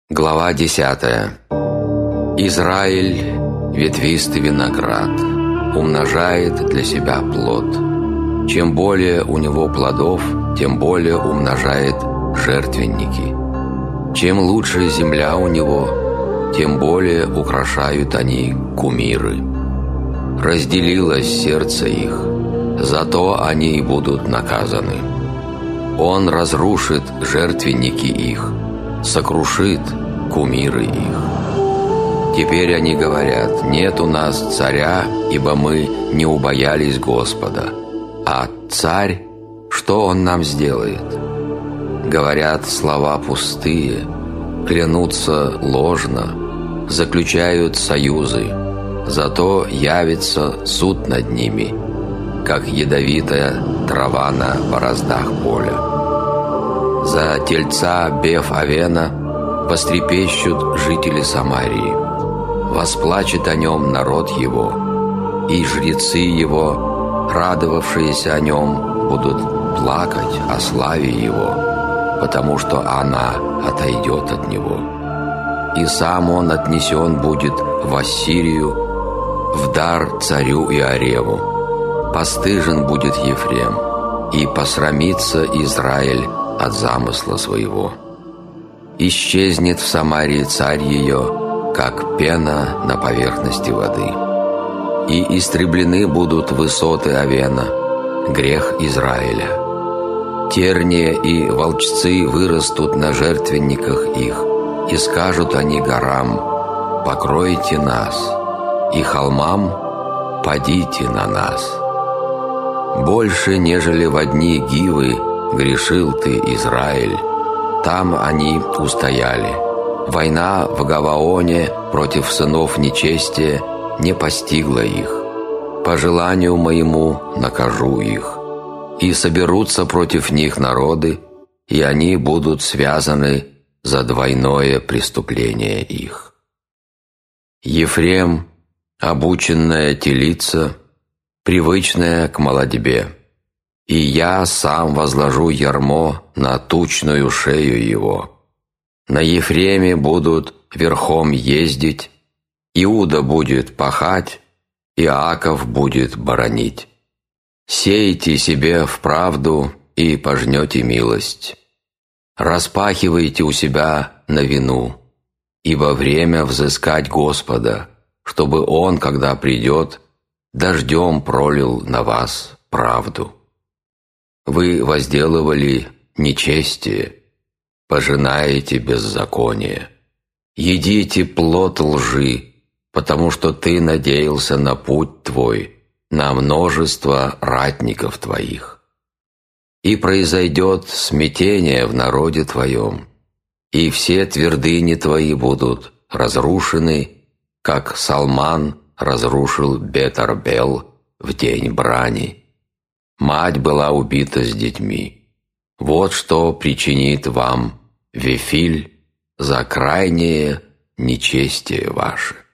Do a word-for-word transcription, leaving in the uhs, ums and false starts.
Глава десятая. Израиль – ветвистый виноград, умножает для себя плод. Чем более у него плодов, тем более умножает жертвенники. Чем лучше земля у него, тем более украшают они кумиры. Разделилось сердце их, зато они и будут наказаны. Он разрушит жертвенники их, сокрушит кумиры их. Теперь они говорят: нет у нас царя, ибо мы не убоялись Господа. А царь, что он нам сделает? Говорят слова пустые, клянутся ложно, заключают союзы, зато явится суд над ними, как ядовитая трава на бороздах поля. За тельца Беф-Авена вострепещут жители Самарии, восплачет о нем народ его, и жрецы его, радовавшиеся о нем, будут плакать о славе его, потому что она отойдет от него. И сам он отнесен будет в Ассирию, в дар царю Иореву. Постыжен будет Ефрем, и посрамится Израиль от замысла своего. Исчезнет в Самарии царь ее, как пена на поверхности воды. И истреблены будут высоты Авена, грех Израиля. Терния и волчцы вырастут на жертвенниках их, и скажут они горам: покройте нас, и холмам: падите на нас. Больше, нежели во дни Гивы, грешил ты, Израиль, там они устояли. Война в Гаваоне против сынов нечестия не постигла их. По желанию моему накажу их. И соберутся против них народы, и они будут связаны за двойное преступление их. Ефрем, обученная телица, привычная к молодьбе, и я сам возложу ярмо на тучную шею его. На Ефреме будут верхом ездить, Иуда будет пахать, Иаков будет боронить. Сейте себе вправду и пожнете милость. Распахивайте у себя новину, ибо время взыскать Господа, чтобы Он, когда придет, дождем пролил на вас правду. Вы возделывали нечестие, пожинаете беззаконие. Едите плод лжи, потому что ты надеялся на путь твой, на множество ратников твоих. И произойдет смятение в народе твоем, и все твердыни твои будут разрушены, как Салман разрушил Бет-Арбел в день брани. Мать была убита с детьми. Вот что причинит вам Вифиль за крайнее нечестие ваше.